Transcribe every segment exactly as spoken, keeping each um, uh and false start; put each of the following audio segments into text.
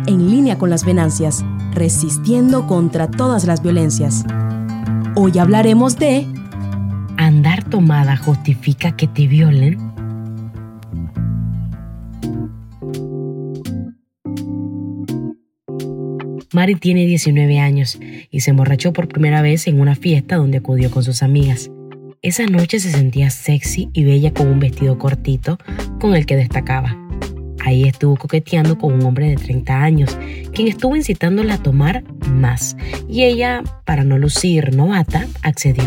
en línea con las venancias, resistiendo contra todas las violencias. Hoy hablaremos de... ¿Andar tomada justifica que te violen? Mari tiene diecinueve años y se emborrachó por primera vez en una fiesta donde acudió con sus amigas. Esa noche se sentía sexy y bella con un vestido cortito con el que destacaba. Ahí estuvo coqueteando con un hombre de treinta años, quien estuvo incitándola a tomar más, y ella, para no lucir novata, accedió.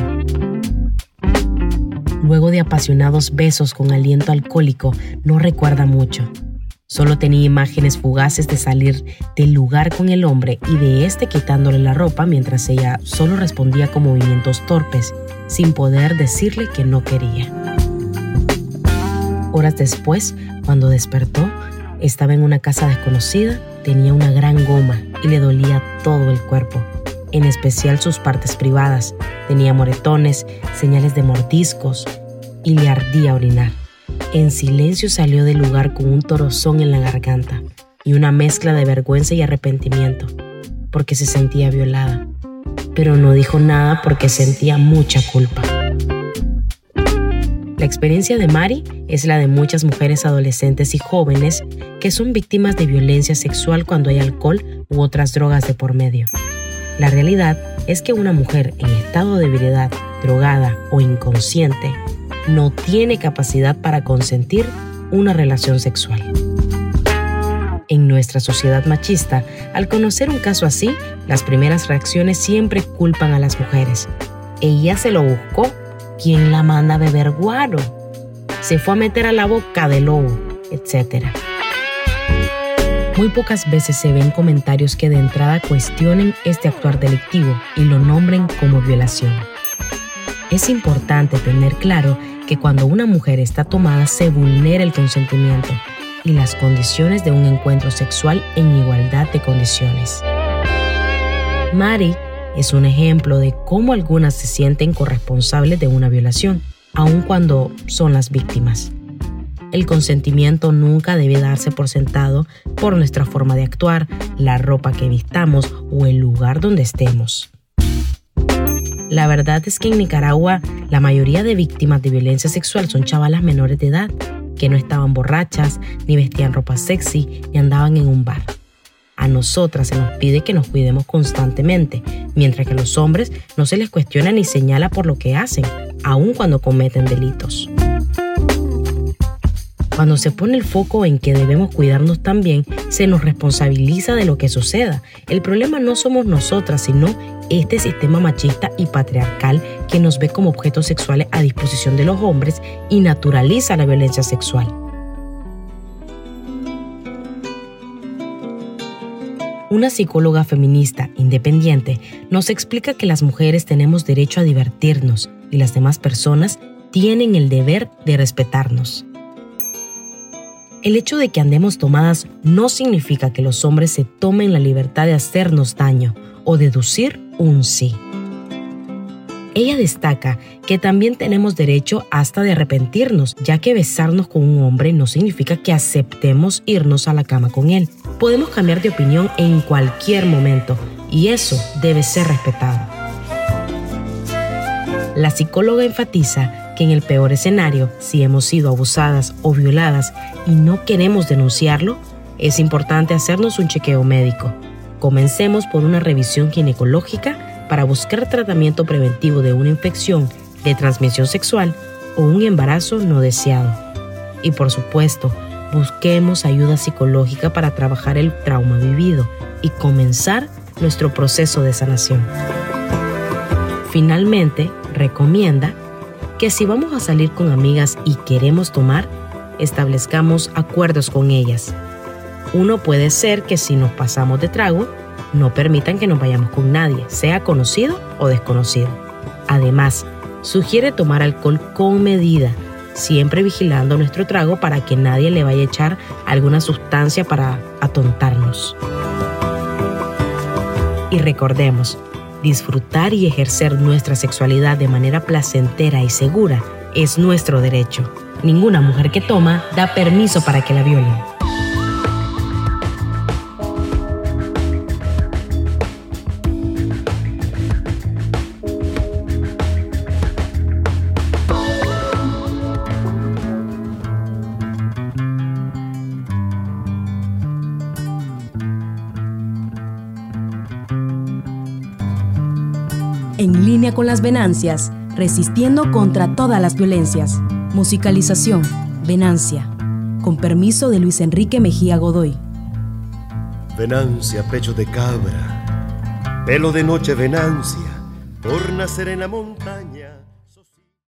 Luego de apasionados besos con aliento alcohólico, no recuerda mucho. Solo tenía imágenes fugaces de salir del lugar con el hombre y de este quitándole la ropa mientras ella solo respondía con movimientos torpes, sin poder decirle que no quería. Horas después, cuando despertó, estaba en una casa desconocida, tenía una gran goma y le dolía todo el cuerpo, en especial sus partes privadas. Tenía moretones, señales de mordiscos y le ardía orinar. En silencio salió del lugar con un torzón en la garganta y una mezcla de vergüenza y arrepentimiento, porque se sentía violada. Pero no dijo nada porque sentía mucha culpa. La experiencia de Mari es la de muchas mujeres adolescentes y jóvenes que son víctimas de violencia sexual cuando hay alcohol u otras drogas de por medio. La realidad es que una mujer en estado de ebriedad, drogada o inconsciente no tiene capacidad para consentir una relación sexual. En nuestra sociedad machista, al conocer un caso así, las primeras reacciones siempre culpan a las mujeres. Ella se lo buscó. ¿Quién la manda a beber guaro? Se fue a meter a la boca del lobo, etcétera. Muy pocas veces se ven comentarios que de entrada cuestionen este actuar delictivo y lo nombren como violación. Es importante tener claro que cuando una mujer está tomada se vulnera el consentimiento y las condiciones de un encuentro sexual en igualdad de condiciones. Mari es un ejemplo de cómo algunas se sienten corresponsables de una violación, aun cuando son las víctimas. El consentimiento nunca debe darse por sentado por nuestra forma de actuar, la ropa que vistamos o el lugar donde estemos. La verdad es que en Nicaragua la mayoría de víctimas de violencia sexual son chavalas menores de edad, que no estaban borrachas, ni vestían ropa sexy, ni andaban en un bar. A nosotras se nos pide que nos cuidemos constantemente, mientras que a los hombres no se les cuestiona ni señala por lo que hacen, aun cuando cometen delitos. Cuando se pone el foco en que debemos cuidarnos también, se nos responsabiliza de lo que suceda. El problema no somos nosotras, sino este sistema machista y patriarcal que nos ve como objetos sexuales a disposición de los hombres y naturaliza la violencia sexual. Una psicóloga feminista independiente nos explica que las mujeres tenemos derecho a divertirnos y las demás personas tienen el deber de respetarnos. El hecho de que andemos tomadas no significa que los hombres se tomen la libertad de hacernos daño o deducir un sí. Ella destaca que también tenemos derecho hasta de arrepentirnos, ya que besarnos con un hombre no significa que aceptemos irnos a la cama con él. Podemos cambiar de opinión en cualquier momento y eso debe ser respetado. La psicóloga enfatiza que en el peor escenario, si hemos sido abusadas o violadas y no queremos denunciarlo, es importante hacernos un chequeo médico. Comencemos por una revisión ginecológica para buscar tratamiento preventivo de una infección de transmisión sexual o un embarazo no deseado. Y por supuesto, busquemos ayuda psicológica para trabajar el trauma vivido y comenzar nuestro proceso de sanación. Finalmente, recomienda que si vamos a salir con amigas y queremos tomar, establezcamos acuerdos con ellas. Uno puede ser que si nos pasamos de trago, no permitan que nos vayamos con nadie, sea conocido o desconocido. Además, sugiere tomar alcohol con medida, siempre vigilando nuestro trago para que nadie le vaya a echar alguna sustancia para atontarnos. Y recordemos, disfrutar y ejercer nuestra sexualidad de manera placentera y segura es nuestro derecho. Ninguna mujer que toma da permiso para que la violen. En línea con las Venancias, resistiendo contra todas las violencias. Musicalización, Venancia. Con permiso de Luis Enrique Mejía Godoy. Venancia, pecho de cabra, pelo de noche, Venancia, por nacer en la montaña.